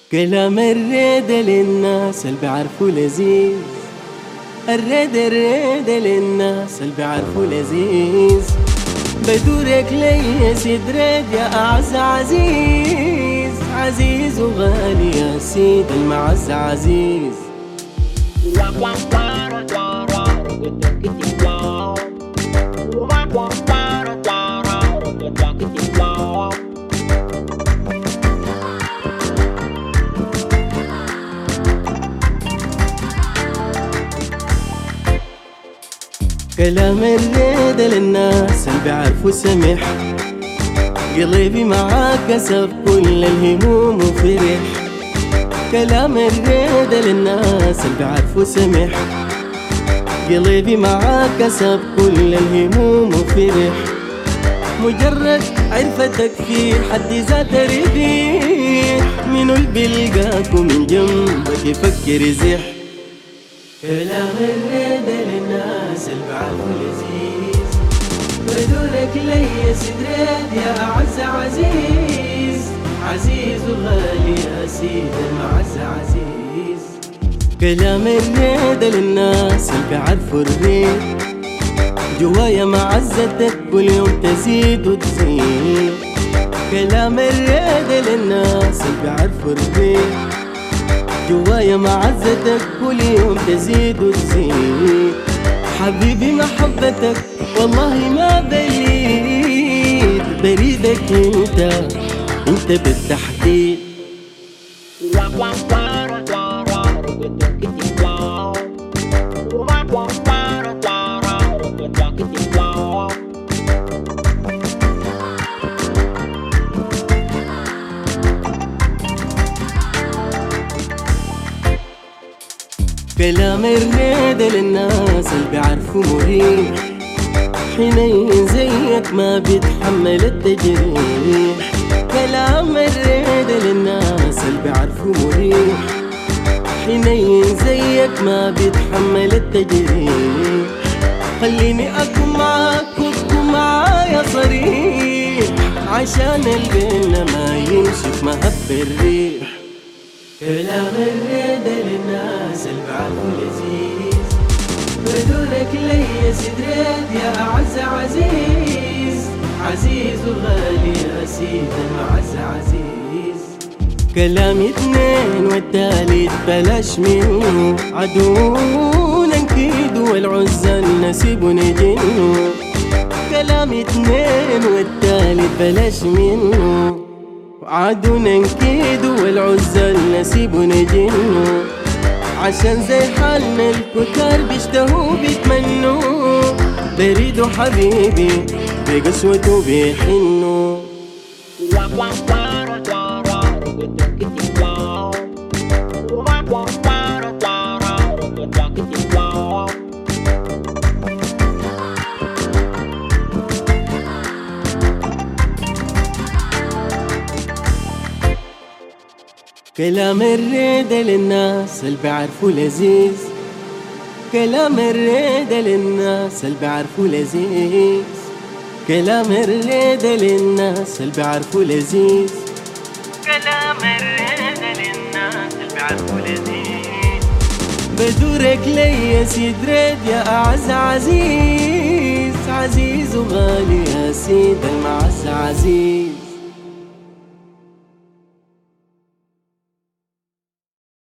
كلام الريد للناس اللي بيعرفوا لذيذ. الريد للناس اللي بيعرفوا لذيذ. بدورك لي يا سيد ريد يا أعز عزيز، عزيز وغالي يا سيد المعز عزيز. كلام الريد للناس اللي بيعرفوا سمح. قلبي معاك كسب كل الهموم وفرح. كلام الريد للناس اللي بيعرفوا سمح. قلبي معاك كسب كل الهموم وفرح. مجرد عرفتك في حد ذات ربيح. منو اللي بيلقاك ومن جنبك يفكر يزح. كلام الريد للناس اللي بعرفوا لذيذ. بدورك لي يا سيد ريد يا أعز عزيز، عزيز وغالي يا سيد المعز عزيز. كلام الريد للناس اللي بعرفوا الريد. جوايا معزتك كل يوم تزيد وتزيد. كلام الريد للناس اللي بعرفوا الريد. جوايا معزتك كل يوم تزيد وتزيد. حبيبي محبتك والله ما بليد. بريدك انت بالتحديد. كلام الريد للناس اللي بيعرفوا مريح. حنين زيك ما بيتحمل التجريح. كلام الريد للناس اللي بيعرفوا مريح. حنين زيك ما بيتحمل التجريح. خليني أكون معاك وتكون معايا صريح. عشان البينا ما ينشف مهب الريح. كلام الريد للناس اللي بعرفوا لذيذ. بدورك لي يا سيد ريد يا أعز عزيز، عزيز وغالي يا سيد المعز عزيز. كلامي اثنين والتالت بلاش منه. عدونا نكيد والعزى نسيب ونجنه. كلامي اثنين والتالت بلاش منه. عادونا نكيد والعزى نسيب ونجنه. عشان زي حالنا الكتار بيشتهوا بيتمنوا. بريدوا حبيبي بقسوته بيحنوا. كلام الريد للناس اللي بيعرفوا لذيذ. كلام الريد للناس اللي بيعرفوا لذيذ. كلام الريد للناس اللي بيعرفوا لذيذ. كلام الريد للناس اللي بيعرفوا لذيذ. بدورك لي يا سيد ريد يا أعز عزيز، عزيز وغالي يا سيد المعز عزيز.